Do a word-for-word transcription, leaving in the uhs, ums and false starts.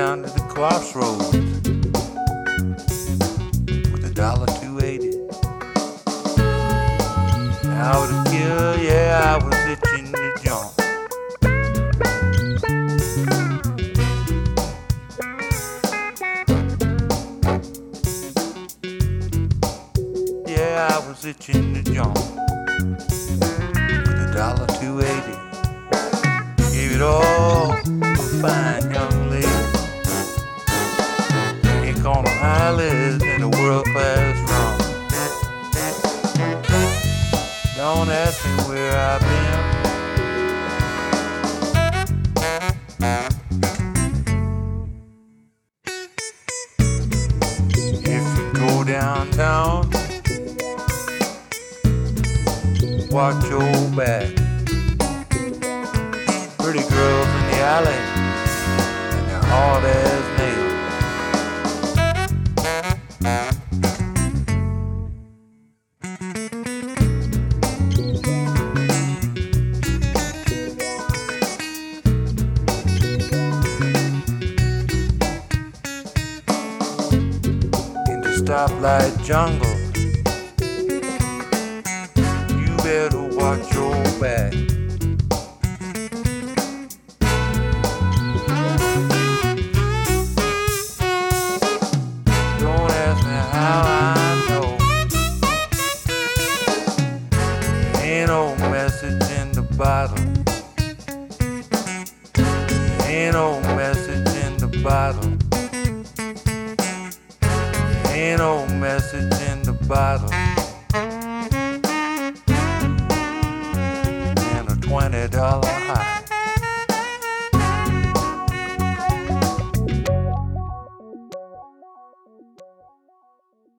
down to the crossroads with a dollar two eighty. I was a kid, yeah, I was itching to jump. Yeah, I was itching to jump with a dollar two eighty. Gave it all to a fine young lady. Ain't gonna highlights in a world-class run. Don't ask me where I've been. If you go downtown, watch your back. Pretty girls in the alley, and they're hard as nails. In the stoplight jungle, you better watch your back. Don't ask me how I know. There ain't no message in the bottle. There ain't no message in the bottle. There ain't no message in the bottle. And a twenty dollar high.